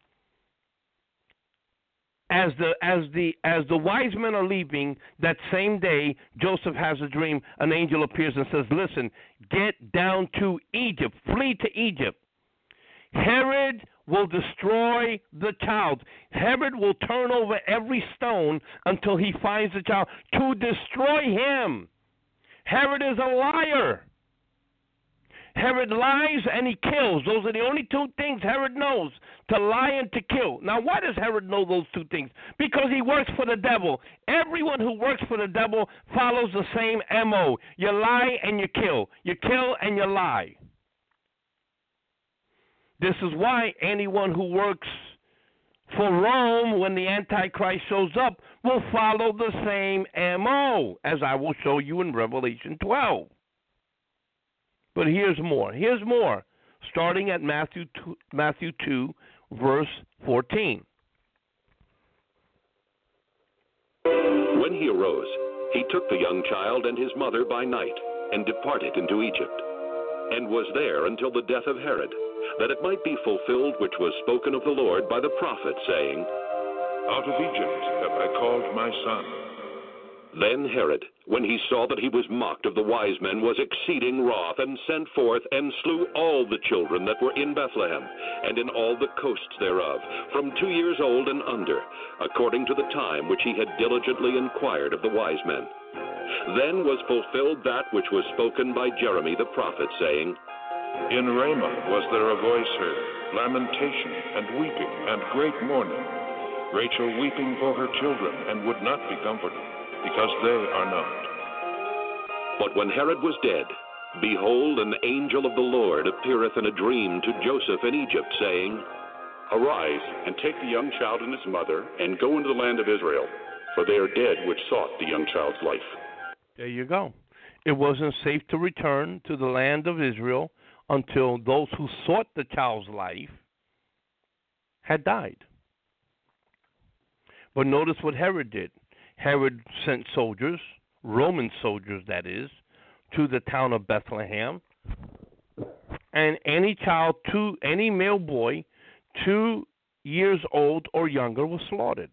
B: As the wise men are leaving that same day, Joseph has a dream. An angel appears and says, "Listen, get down to Egypt. Flee to Egypt. Herod will destroy the child. Herod will turn over every stone until he finds the child to destroy him. Herod is a liar. Herod lies and he kills. Those are the only two things Herod knows, to lie and to kill. Now, why does Herod know those two things? Because he works for the devil. Everyone who works for the devil follows the same M.O. You lie and you kill. You kill and you lie. This is why anyone who works for Rome when the Antichrist shows up will follow the same M.O., as I will show you in Revelation 12. But here's more. Here's more, starting at Matthew 2, verse 14.
C: When he arose, he took the young child and his mother by night, and departed into Egypt, and was there until the death of Herod, that it might be fulfilled which was spoken of the Lord by the prophet, saying,
K: Out of Egypt have I called my son.
C: Then Herod, when he saw that he was mocked of the wise men, was exceeding wroth, and sent forth and slew all the children that were in Bethlehem, and in all the coasts thereof, from 2 years old and under, according to the time which he had diligently inquired of the wise men. Then was fulfilled that which was spoken by Jeremy the prophet, saying,
K: In Ramah was there a voice heard, lamentation and weeping and great mourning, Rachel weeping for her children, and would not be comforted, because they are not.
C: But when Herod was dead, behold, an angel of the Lord appeareth in a dream to Joseph in Egypt, saying,
J: Arise, and take the young child and his mother, and go into the land of Israel, for they are dead which sought the young child's life.
B: There you go. It wasn't safe to return to the land of Israel until those who sought the child's life had died. But notice what Herod did. Herod sent soldiers, Roman soldiers that is, to the town of Bethlehem, and any child, any male boy 2 years old or younger was slaughtered.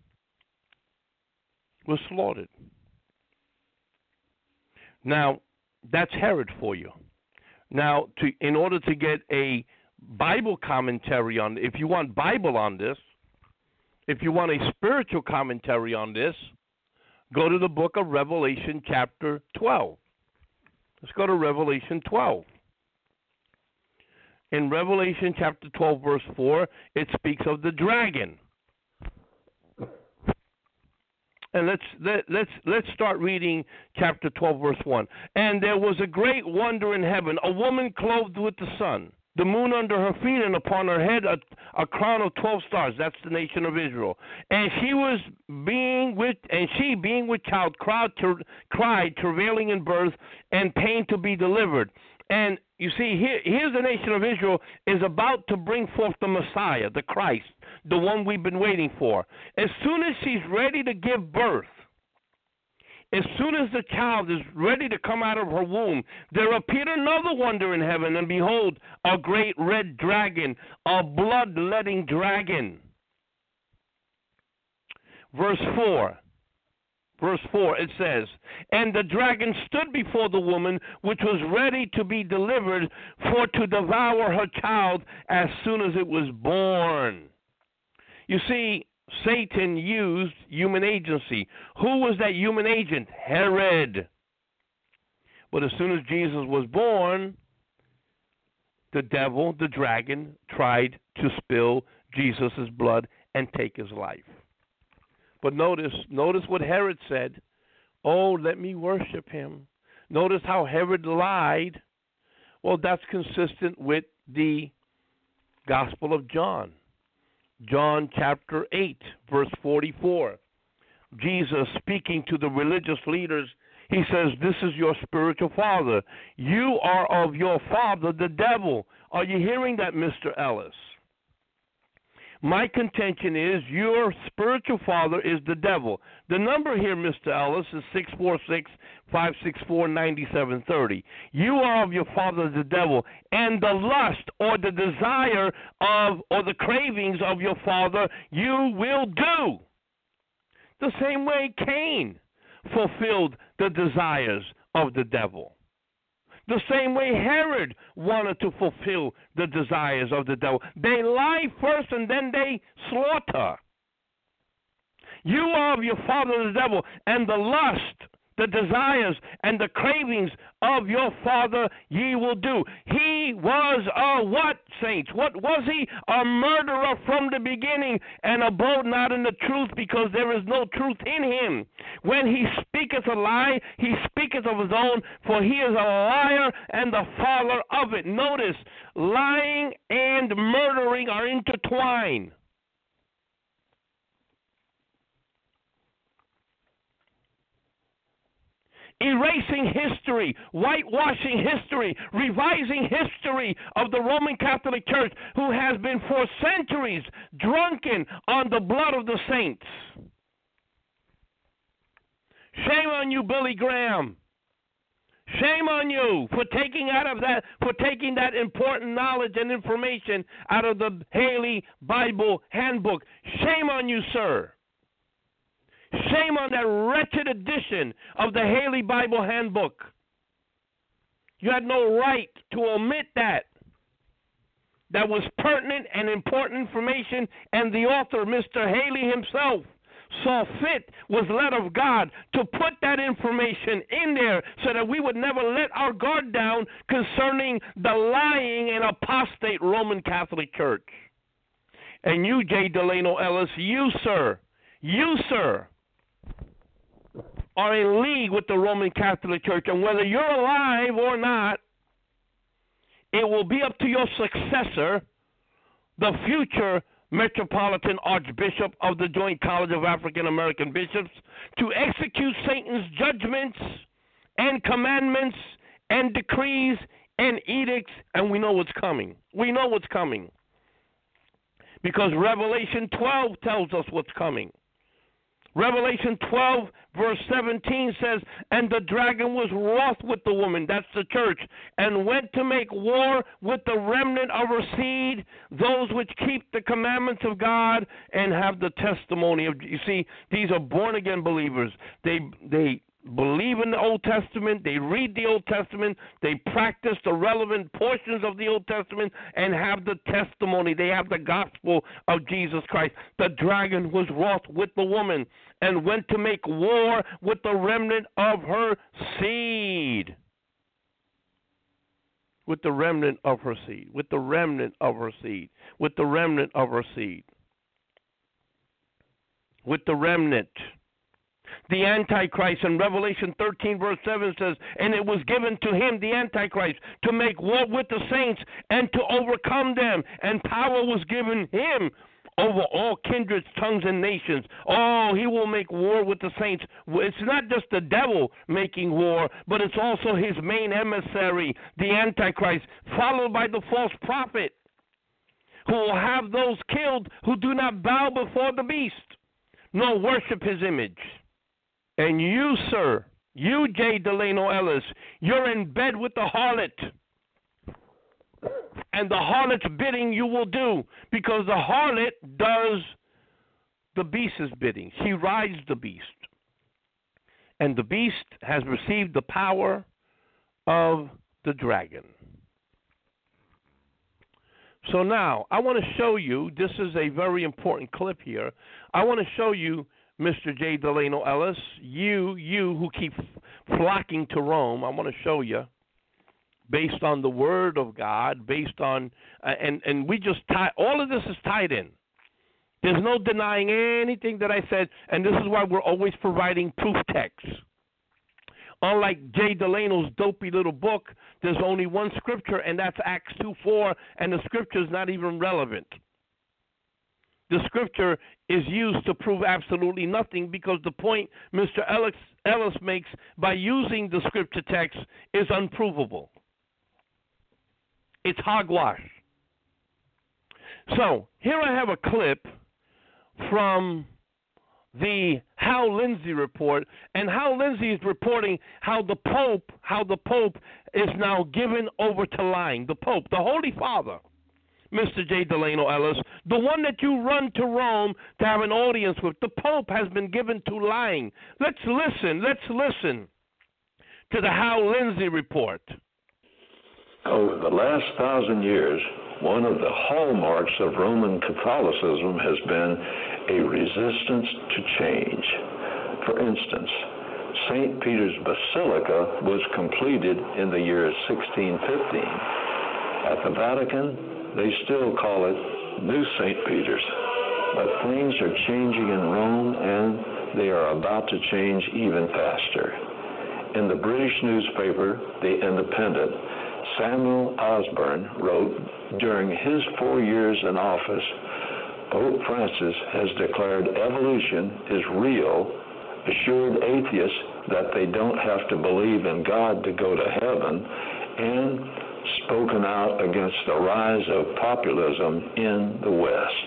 B: Now, that's Herod for you. Now, in order to get a Bible commentary on, if you want Bible on this, if you want a spiritual commentary on this, go to the book of Revelation chapter 12. Let's go to Revelation 12. In Revelation chapter 12, verse 4, it speaks of the dragon. And let's start reading chapter 12, verse 1. And there was a great wonder in heaven, a woman clothed with the sun, the moon under her feet, and upon her head a crown of 12 stars. That's the nation of Israel. And she being with child cried, travailing in birth, and pain to be delivered. And you see, here's the nation of Israel is about to bring forth the Messiah, the Christ, the one we've been waiting for. As soon as she's ready to give birth, as soon as the child is ready to come out of her womb, there appeared another wonder in heaven, and behold, a great red dragon, a blood-letting dragon. Verse 4, it says, And the dragon stood before the woman, which was ready to be delivered, for to devour her child as soon as it was born. You see, Satan used human agency. Who was that human agent? Herod. But as soon as Jesus was born, the devil, the dragon, tried to spill Jesus' blood and take his life. But notice what Herod said. Oh, let me worship him. Notice how Herod lied Well, that's consistent with the Gospel of John. John chapter 8, verse 44. Jesus speaking to the religious leaders, he says, this is your spiritual father. You are of your father, the devil. Are you hearing that, Mr. Ellis? My contention is your spiritual father is the devil. The number here, Mr. Ellis, is 646-564-9730. You are of your father, the devil, and the lust or the desire of or the cravings of your father you will do. The same way Cain fulfilled the desires of the devil. The same way Herod wanted to fulfill the desires of the devil. They lie first and then they slaughter. You are of your father the devil, and the lust, the desires, and the cravings of your father ye will do. He was a what, saints? What was he? A murderer from the beginning, and abode not in the truth, because there is no truth in him. When he speaketh a lie, he speaketh of his own, for he is a liar and the father of it. Notice, lying and murdering are intertwined. Erasing history, whitewashing history, revising history of the Roman Catholic Church, who has been for centuries drunken on the blood of the saints. Shame on you, Billy Graham. Shame on you for taking that important knowledge and information out of the Haley Bible Handbook. Shame on you, sir. Shame on that wretched edition of the Haley Bible Handbook. You had no right to omit that. That was pertinent and important information, and the author, Mr. Haley himself, saw fit, was led of God, to put that information in there so that we would never let our guard down concerning the lying and apostate Roman Catholic Church. And you, J. Delano Ellis, you, sir, are in league with the Roman Catholic Church, and whether you're alive or not, it will be up to your successor, the future Metropolitan Archbishop of the Joint College of African American Bishops, to execute Satan's judgments and commandments and decrees and edicts, and we know what's coming. We know what's coming. Because Revelation 12 tells us what's coming. Revelation 12, verse 17 says, and the dragon was wroth with the woman, that's the church, and went to make war with the remnant of her seed, those which keep the commandments of God and have the testimony of. You see, these are born-again believers. They believe in the Old Testament, they read the Old Testament, they practice the relevant portions of the Old Testament, and have the testimony. They have the gospel of Jesus Christ. The dragon was wroth with the woman and went to make war with the remnant of her seed. With the remnant of her seed. With the remnant of her seed. With the remnant of her seed. With the remnant. The Antichrist in Revelation 13, verse 7 says, and it was given to him, the Antichrist, to make war with the saints and to overcome them. And power was given him over all kindreds, tongues, and nations. Oh, he will make war with the saints. It's not just the devil making war, but it's also his main emissary, the Antichrist, followed by the false prophet, who will have those killed who do not bow before the beast, nor worship his image. And you, sir, you, J. Delano Ellis, you're in bed with the harlot. And the harlot's bidding you will do, because the harlot does the beast's bidding. She rides the beast. And the beast has received the power of the dragon. So now, I want to show you, this is a very important clip here. I want to show you, Mr. J. Delano Ellis, you who keep flocking to Rome, I want to show you, based on the Word of God, based on, and we just tie, all of this is tied in. There's no denying anything that I said, and this is why we're always providing proof texts. Unlike Jay Delano's dopey little book, there's only one scripture, and that's Acts 2:4, and the scripture is not even relevant. The scripture is used to prove absolutely nothing because the point Mr. Ellis makes by using the scripture text is unprovable. It's hogwash. So here I have a clip from the Hal Lindsey report, and Hal Lindsey is reporting how the Pope is now given over to lying. The Pope, the Holy Father, Mr. J. Delano Ellis, the one that you run to Rome to have an audience with, the Pope has been given to lying. Let's listen to the Hal Lindsey report.
H: Over the last 1,000 years, one of the hallmarks of Roman Catholicism has been a resistance to change. For instance, St. Peter's Basilica was completed in the year 1615. At the Vatican, they still call it New St. Peter's. But things are changing in Rome, and they are about to change even faster. In the British newspaper, The Independent, Samuel Osborne wrote, during his 4 years in office, Pope Francis has declared evolution is real, assured atheists that they don't have to believe in God to go to heaven, and spoken out against the rise of populism in the West.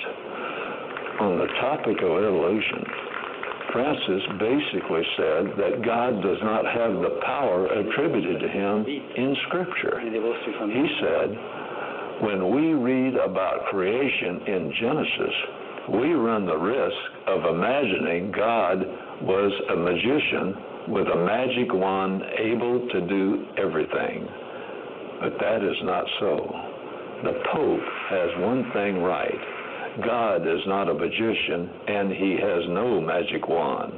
H: On the topic of evolution, Francis basically said that God does not have the power attributed to him in Scripture. He said, when we read about creation in Genesis, we run the risk of imagining God was a magician with a magic wand able to do everything. But that is not so. The Pope has one thing right. God is not a magician, and he has no magic wand.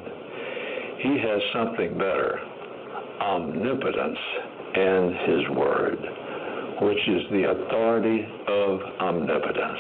H: He has something better, omnipotence and his word, which is the authority of omnipotence.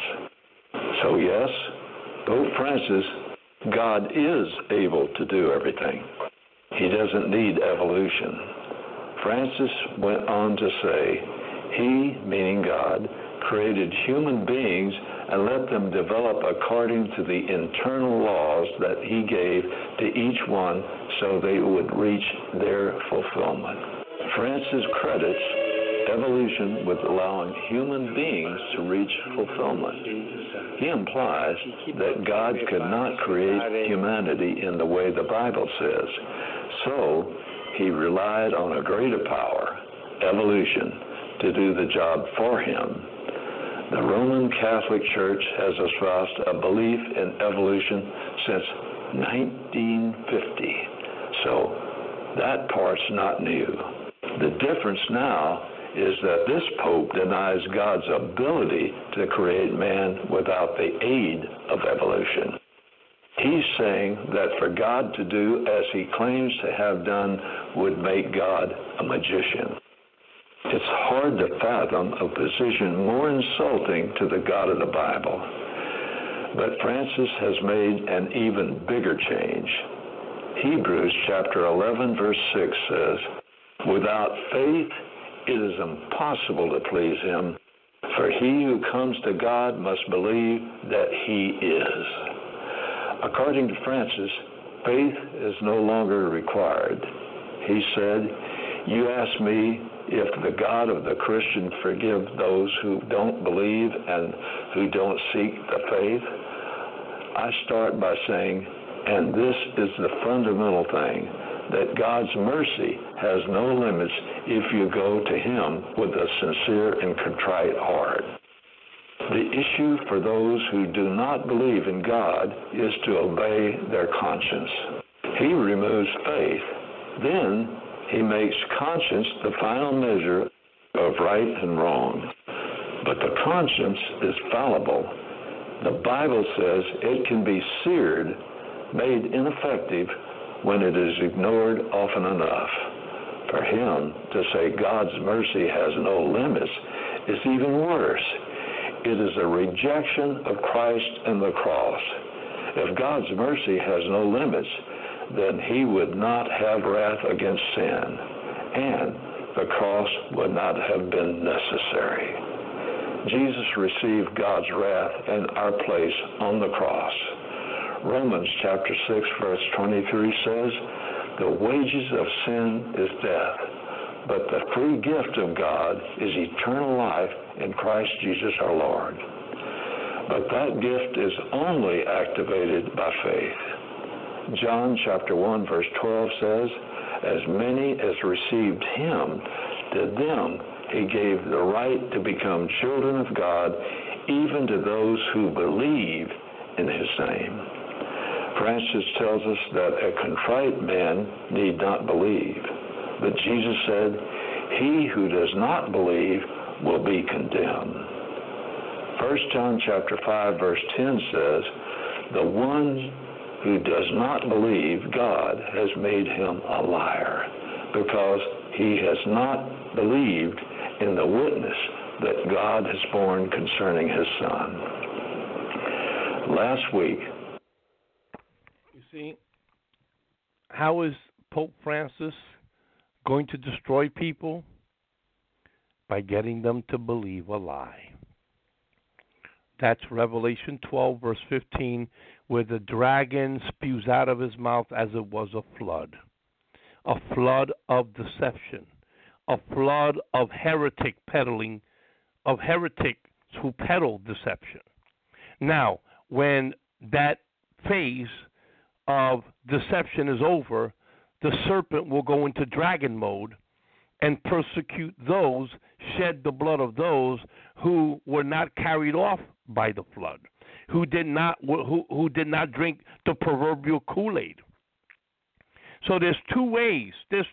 H: So yes, Pope Francis, God is able to do everything. He doesn't need evolution. Francis went on to say, he, meaning God, created human beings and let them develop according to the internal laws that he gave to each one so they would reach their fulfillment. Francis credits evolution with allowing human beings to reach fulfillment. He implies that God could not create humanity in the way the Bible says, so he relied on a greater power, evolution, to do the job for him. The Roman Catholic Church has espoused a belief in evolution since 1950, so that part's not new. The difference now is that this Pope denies God's ability to create man without the aid of evolution. He's saying that for God to do as he claims to have done would make God a magician. It's hard to fathom a position more insulting to the God of the Bible. But Francis has made an even bigger change. Hebrews chapter 11, verse 6 says, without faith, it is impossible to please him, for he who comes to God must believe that he is. According to Francis, faith is no longer required. He said, you ask me if the God of the Christian forgive those who don't believe and who don't seek the faith? I start by saying, and this is the fundamental thing, that God's mercy has no limits if you go to him with a sincere and contrite heart. The issue for those who do not believe in God is to obey their conscience. He removes faith. Then he makes conscience the final measure of right and wrong. But the conscience is fallible. The Bible says it can be seared, made ineffective when it is ignored often enough. For him to say God's mercy has no limits is even worse. It is a rejection of Christ and the cross. If God's mercy has no limits, then he would not have wrath against sin, and the cross would not have been necessary. Jesus received God's wrath in our place on the cross. Romans chapter 6, verse 23 says, "The wages of sin is death, but the free gift of God is eternal life in Christ Jesus our Lord." But that gift is only activated by faith. John chapter 1, verse 12 says, "As many as received him, to them he gave the right to become children of God, even to those who believe in his name." Francis tells us that a contrite man need not believe, but Jesus said, "He who does not believe will be condemned." 1 John chapter 5, verse 10 says, "The one who does not believe God has made him a liar, because he has not believed in the witness that God has borne concerning his Son." Last week,
B: you see, how is Pope Francis going to destroy people? By getting them to believe a lie. That's Revelation 12, verse 15, where the dragon spews out of his mouth as it was a flood of deception, a flood of heretic peddling, of heretics who peddle deception. Now, when that phase of deception is over, the serpent will go into dragon mode and persecute those, shed the blood of those who were not carried off by the flood, who did not drink the proverbial Kool-Aid. So there's two ways.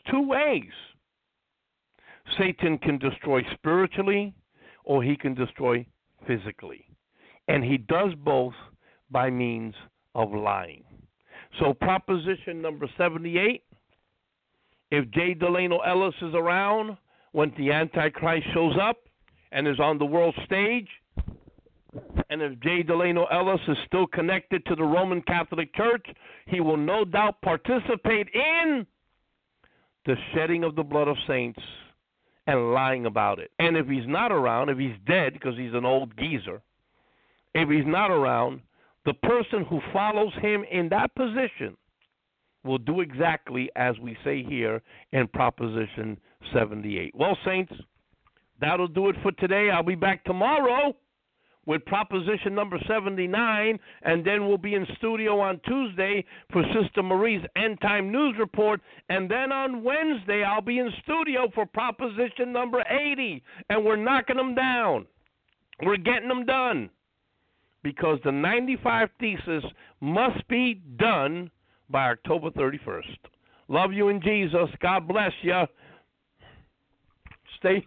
B: Satan can destroy spiritually, or he can destroy physically. And he does both by means of lying. So proposition number 78, if J. Delano Ellis is around when the Antichrist shows up and is on the world stage, and if J. Delano Ellis is still connected to the Roman Catholic Church, he will no doubt participate in the shedding of the blood of saints and lying about it. And if he's not around, if he's dead because he's an old geezer, if he's not around, the person who follows him in that position will do exactly as we say here in Proposition 78. Well, saints, that'll do it for today. I'll be back tomorrow with Proposition number 79, and then we'll be in studio on Tuesday for Sister Marie's End Time News Report, and then on Wednesday I'll be in studio for Proposition number 80, and we're knocking them down. We're getting them done, because the 95 Thesis must be done by October 31st. Love you in Jesus. God bless you. Stay.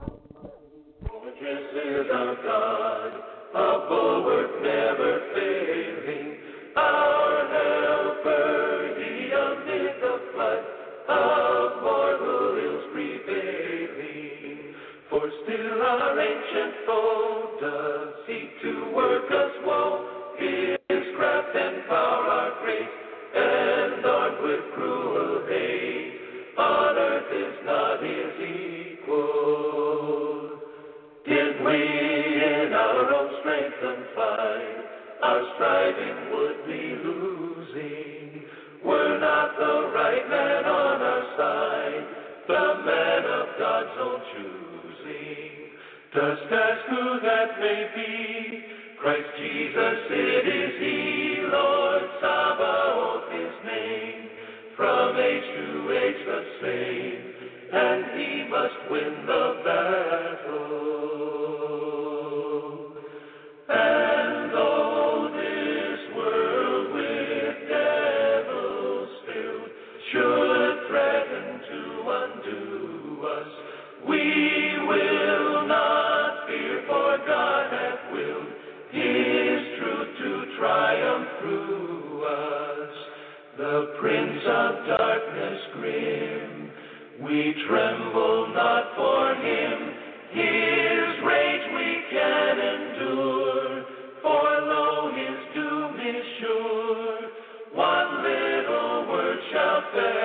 L: Our God, a bulwark never failing, our helper, he amid the flood of mortal ills prevailing. For still our ancient foe does seek to work us woe, his craft and power are great, and armed with cruel hate, on earth is not his equal. Did we in our own strength confide, our striving would be losing, were not the right man on our side, the man of God's own choosing. Dost ask who that may be? Christ Jesus, it is he, Lord Sabaoth his name, from age to age the same, and he must win the battle. And though this world with devils filled should threaten to undo us, we will not fear, for God hath willed his truth to triumph through us. The Prince of Darkness grim, we tremble not for him, his rage we can endure, for lo, his doom is sure. One little word say.